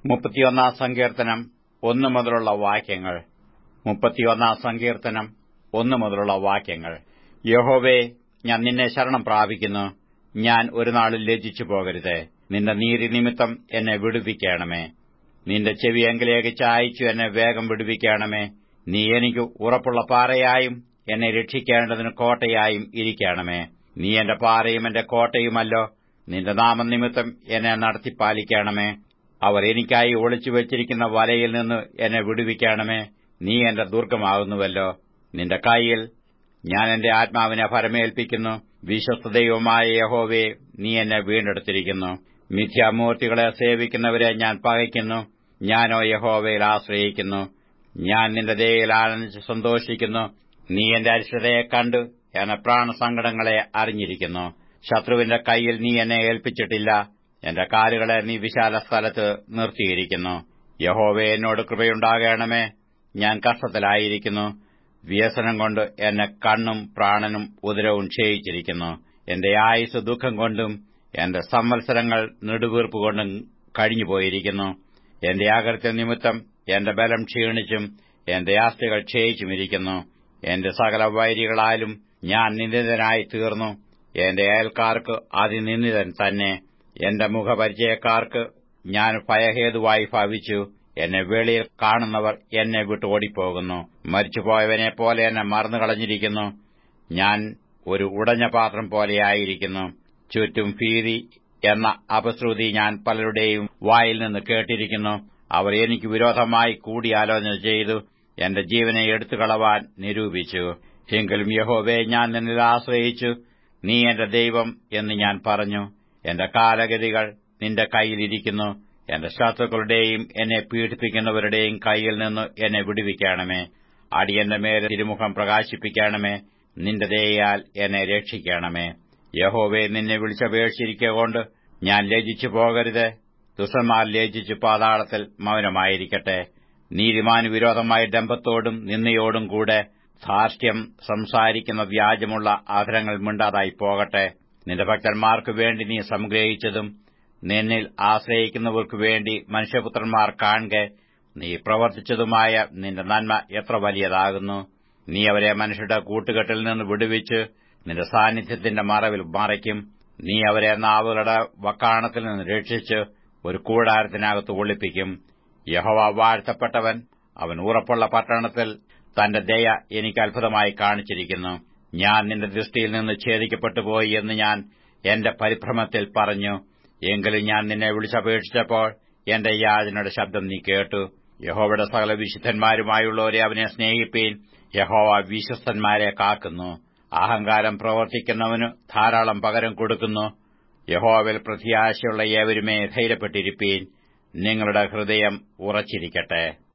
31 സങ്കീർത്തനം 1 മുതലുള്ള വാക്യങ്ങൾ. 31 സങ്കീർത്തനം 1 മുതലുള്ള വാക്യങ്ങൾ. യഹോവേ, ഞാൻ നിന്നെ ശരണം പ്രാപിക്കുന്നു. ഞാൻ ഒരു നാളും ലജ്ജിച്ചു പോകരുത്. നിന്റെ നീതി നിമിത്തം എന്നെ വിടുവിക്കണമേ. നിന്റെ ചെവി എങ്കിലേക്ക് ചായിച്ചു എന്നെ വേഗം വിടുവിക്കണമേ. നീ എനിക്ക് ഉറപ്പുള്ള പാറയായും എന്നെ രക്ഷിക്കേണ്ടതിന് കോട്ടയായും ഇരിക്കണമേ. നീ എന്റെ പാറയും എന്റെ കോട്ടയുമല്ലോ. നിന്റെ നാമനിമിത്തം എന്നെ നടത്തിപ്പാലിക്കണമേ. അവർ എനിക്കായി ഒളിച്ചുവച്ചിരിക്കുന്ന വലയിൽ നിന്ന് എന്നെ വിടുവിക്കണമേ. നീ എന്റെ ദുർഗമാകുന്നുവല്ലോ. നിന്റെ കൈയിൽ ഞാൻ എന്റെ ആത്മാവിനെ ഭരമേൽപ്പിക്കുന്നു. വിശ്വസ്തദൈവമായ യഹോവേ, നീ എന്നെ വീണ്ടെടുത്തിരിക്കുന്നു. മിഥ്യാമൂർത്തികളെ സേവിക്കുന്നവരെ ഞാൻ പകയ്ക്കുന്നു. ഞാനോ യഹോവയിൽ ആശ്രയിക്കുന്നു. ഞാൻ നിന്റെ ദയയിൽ ആനന്ദിച്ച് സന്തോഷിക്കുന്നു. നീ എന്റെ അരിഷ്ടതയെ കണ്ട് എന്റെ പ്രാണസങ്കടങ്ങളെ അറിഞ്ഞിരിക്കുന്നു. ശത്രുവിന്റെ കൈയിൽ നീ എന്നെ ഏൽപ്പിച്ചിട്ടില്ല. എന്റെ കാലുകളെ നീ വിശാല സ്ഥലത്ത് നിർത്തിയിരിക്കുന്നു. യഹോവേ, എന്നോട് കൃപയുണ്ടാകണമേ. ഞാൻ കഷ്ടത്തിലായിരിക്കുന്നു. വ്യസനം കൊണ്ട് എന്നെ കണ്ണും പ്രാണനും ഉദരവും ക്ഷയിച്ചിരിക്കുന്നു. എന്റെ ആയുസ് ദുഃഖം കൊണ്ടും എന്റെ സംവത്സരങ്ങൾ നെടുവീർപ്പുകൊണ്ടും കഴിഞ്ഞുപോയിരിക്കുന്നു. എന്റെ അകൃത്യ നിമിത്തം എന്റെ ബലം ക്ഷീണിച്ചും എന്റെ അസ്ഥികൾ ക്ഷയിച്ചുമിരിക്കുന്നു. എന്റെ സകല വൈരികളാലും ഞാൻ നിന്ദിതനായി തീർന്നു. എന്റെ അയൽക്കാർക്ക് അതിനിന്ദിതൻ തന്നെ. എന്റെ മുഖപരിചയക്കാർക്ക് ഞാൻ ഭയഹേതുവായി ഭവിച്ചു. എന്നെ വെളിയിൽ കാണുന്നവർ എന്നെ വിട്ട് ഓടിപ്പോകുന്നു. മരിച്ചുപോയവനെപ്പോലെ എന്നെ മറന്നുകളഞ്ഞിരിക്കുന്നു. ഞാൻ ഒരു ഉടഞ്ഞ പാത്രം പോലെയായിരിക്കുന്നു. ചുറ്റും ഭീതി എന്ന അപശ്രുതി ഞാൻ പലരുടെയും വായിൽ നിന്ന് കേട്ടിരിക്കുന്നു. അവർ എനിക്ക് വിരോധമായി കൂടിയാലോചന ചെയ്തു എന്റെ ജീവനെ എടുത്തുകളവാൻ നിരൂപിച്ചു. എങ്കിലും യഹോവേ, ഞാൻ നിന്നിൽ ആശ്രയിച്ചു. നീ എന്റെ ദൈവം എന്ന് ഞാൻ പറഞ്ഞു. എന്റെ കാലഗതികൾ നിന്റെ കൈയിലിരിക്കുന്നു. എന്റെ ശത്രുക്കളുടെയും എന്നെ പീഡിപ്പിക്കുന്നവരുടെയും കൈയിൽ നിന്ന് എന്നെ വിടുവിക്കണമേ. അടിയന്റെ മേൽ തിരുമുഖം പ്രകാശിപ്പിക്കണമേ. നിന്റെ ദയയാൽ എന്നെ രക്ഷിക്കണമേ. യഹോവേ, നിന്നെ വിളിച്ചപേക്ഷിച്ചിരിക്കൊണ്ട് ഞാൻ ലജ്ജിച്ചു പോകരുത്. ദുഷ്ടന്മാർ ലജ്ജിച്ചു പാതാളത്തിൽ മൗനമായിരിക്കട്ടെ. നീതിമാന് വിരോധമായ ഡംഭത്തോടും നിന്ദയോടും കൂടെ ധാർഷ്ട്യം സംസാരിക്കുന്ന വ്യാജമുള്ള അധരങ്ങൾ മിണ്ടാതായി പോകട്ടെ. നിന്റെ ഭക്തന്മാർക്കു വേണ്ടി നീ സംഗ്രഹിച്ചതും നിന്നിൽ ആശ്രയിക്കുന്നവർക്കു വേണ്ടി മനുഷ്യപുത്രന്മാർ കാൺകെ നീ പ്രവർത്തിച്ചതുമായ നിന്റെ നന്മ എത്ര വലിയതാകുന്നു. നീ അവരെ മനുഷ്യരുടെ കൂട്ടുകെട്ടിൽ നിന്ന് വിടുവിച്ച് നിന്റെ സാന്നിധ്യത്തിന്റെ മറവിൽ മറയ്ക്കും. നീ അവരെ നാവുകളുടെ വക്കാണത്തിൽ നിന്ന് രക്ഷിച്ച് ഒരു കൂടാരത്തിനകത്ത് ഒളിപ്പിക്കും. യഹോവ വാഴ്ത്തപ്പെട്ടവൻ. അവൻ ഉറപ്പുള്ള പട്ടണത്തിൽ തന്റെ ദയ എനിക്ക് അത്ഭുതമായി കാണിച്ചിരിക്കുന്നു. ഞാൻ നിന്റെ ദൃഷ്ടിയിൽ നിന്ന് ഛേദിക്കപ്പെട്ടുപോയി എന്ന് ഞാൻ എന്റെ പരിഭ്രമത്തിൽ പറഞ്ഞു. എങ്കിലും ഞാൻ നിന്നെ വിളിച്ചപേക്ഷിച്ചപ്പോൾ എന്റെ യാചനയുടെ ശബ്ദം നീ കേട്ടു. യഹോവയുടെ സകല വിശുദ്ധന്മാരുമായുള്ളവരെ അവനെ സ്നേഹിപ്പീൻ. യഹോവ വിശ്വസ്തന്മാരെ കാക്കുന്നു. അഹങ്കാരം പ്രവർത്തിക്കുന്നവന് ധാരാളം പകരം കൊടുക്കുന്നു. യഹോവയിൽ പ്രത്യാശയുള്ള ഏവരുമേ ധൈര്യപ്പെട്ടിരിപ്പീൻ. നിങ്ങളുടെ ഹൃദയം ഉറച്ചിരിക്കട്ടെ.